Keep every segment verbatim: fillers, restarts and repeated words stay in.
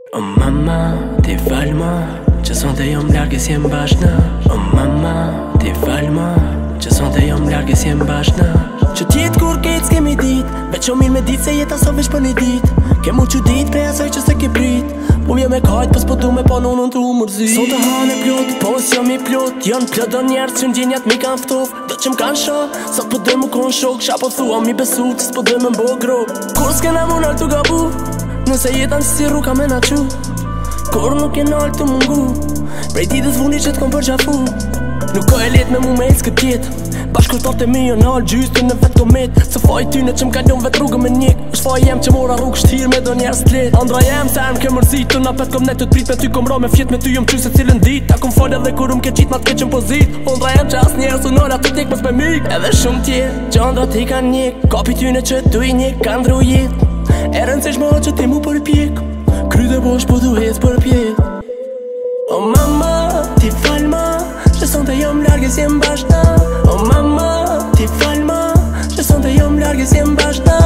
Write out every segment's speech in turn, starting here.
O mamma, ti falma që sonte jom largë si jem bashna. O mamma, ti falma që sonte jom largë si jem bashna. Që tjetë kur ketë s'kemi dit, veç o mirë me dit se jeta so veç për një dit. Ke mu që dit prej asaj që se ke prit, po mje me kajt pës po du me pa nonën t'u mërzit. Sot të hane plot, poës jam i plot, janë plot do njerës që n'gjenjat mi kan ftof. Do që m'kan sho, sot po dhe mu kon shok, qa po thua mi besu që s'po dhe me mbo grop. Kur s'kena mu nalë t'u gabu, nëse jetan që si rruka me na qu, kur nuk e nalë t'u mungu, prej ditës vuni që t'kom për qafu. Nuk ka e let me mu me s'kët tjetë, bashkur t'arte mi jo nalë gjystë në vetë komet. Se faj tyne që m'kallon vetë rrugë me njek, është faj jem që mora rrugë shtirë me do njerës t'let. Andra jem se em ke mërzit, të na pet kom net të t'prit me ty kom ra me fjet me ty jom qy se cilën dit. Ta kom falë edhe kur um ke qit ma t'keqën pozit. Andra jem që as njerës u nora të t'jek mës me mik. Edhe shumë tjetë që andra ti kan njek, kapi tyne që tu i njek kan ndru jet. E rëndësish ma që ti mu për pjek, kryde bosh po du hez për pjet. O mama, ti falma që sonte jom largë si jem bashna. O mama, ti falma që sonte jom largë si jem bashna.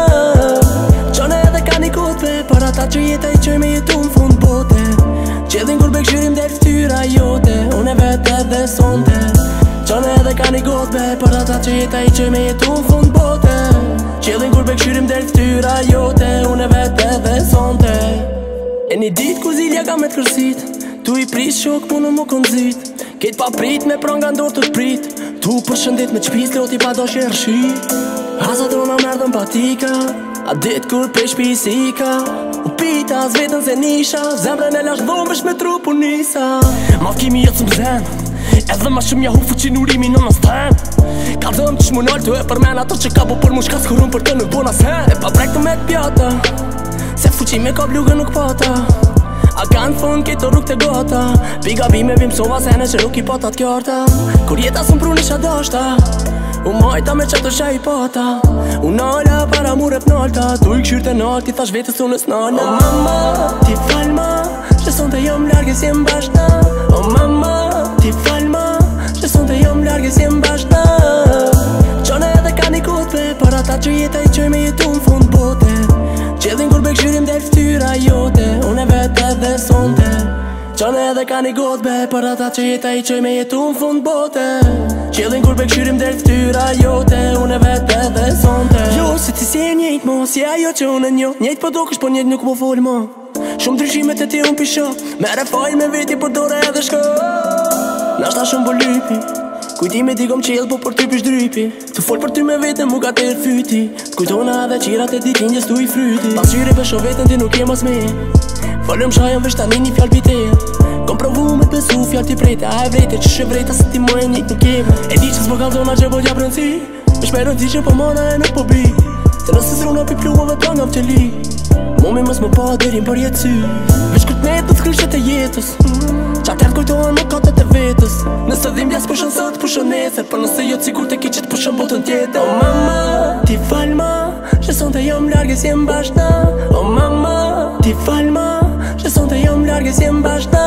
Qone edhe ka një kotve, për ata që jeta i qoj me jetu në fund bote. Qedhin kur bek shyrim del ftyra jote, unë e vete dhe sonte. Qone edhe ka një kotve, për ata që jeta i qoj me jetu në fund bote. Qedhin kur bek shyrim del ftyra jote, unë e vete dhe sonte. E një dit ku zilja ka me t'kërsit, tu i pris shok punë më konzit. Ketë pa prit me pranga ndorë të t'prit, tu përshëndet me qpis loti pa do shërshi. Asa drona merdën patika, a dit kur prej shpisika. U pita as vetën se nisha, zemrën e lash dhombesh me trupu nisa. Ma kimi jetë së mzen, edhe ma shumë ja hu fuqin urimi në në sten. Ka dhëm që shmu nalë të e përmen ato që ka bo për mu shka s'kurun për të nuk bona sen. E pa brek të me t'pjata, se fuqi me ka blugë nuk pata. A kanë fund këtë rrug të gota, piga bime bim sova sene që nuk i pata t'kjarta. Kur jeta së mpru një shadashta, u majta me qatë shaj i pata. U nala para muret nalta, tu i këshyr të nalt, ti thash vetës unës nala. O mama, ti falma që sonte jom largë si jem bashna. O mama, ti falma që sonte jom largë si jem bashna. Qone edhe ka një kotve, për ata që jeta i qoj me jetu në fund bote. Qedhin kur bek shyrim del ftyra jote, unë e vete dhe sonte. Qone edhe ka një gotbe, për ata që jeta i qoj me jetu në fund bote. Qedhin kur bek shyrim del ftyra jote, unë e vete dhe sonte. Jo, si ti si e njejt mo, si ajo që unë e njo, njejt po do kësh po njejt nuk po fol mo. Shumë ndryshimet e ti unë pisho, mere fajl me veti për dore edhe shko. Nashta shumë po lypi, kujtime ti kom qel po për ty pish drypi. Të fol për ty me vetën mu ka të rëfyti, t'kujtona edhe qirat e ditin gjes tu i fryti. Pas qyri për sho vetën ti nuk jem as me, folëm shajën vesh tani një fjall pite. Kom provu me t'besu fjall t'i prejte, a e vrejte që shë vrejta se ti mojë njët nuk jeme. E di që s'po kalzona që po t'ja prënci, me shmerën ti që po mana e nuk po bi. Se nëse s'runa pi pluove pra nga vqeli, momi mës më pa derin për jetë sy. Vesh kut me të t'skryqet e jetës, qa t'ert kujtohen më katët e vetës. Nëse dhimbja s'pushën sot, pushën nesër, për nëse jo cikur të ki që t'pushën botën tjetër. O mama, ti falma që sonte jom largë si jem bashna. O mama, ti falma që sonte jom largë si jem bashna.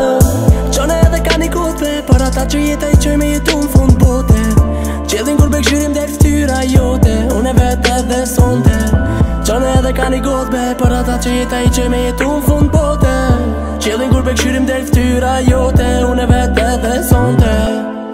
Qone edhe ka një kotve, për ata që jeta i qoj me jetu në fund bote. Qedhin kur bek shyrim del ftyra jote, unë e vete dhe sonte. Qone edhe ka një kotve, për ata që jeta i qoj me jetu në fund bote. Qedhin kur bek shyrim del ftyra jote, unë e vete dhe sonte.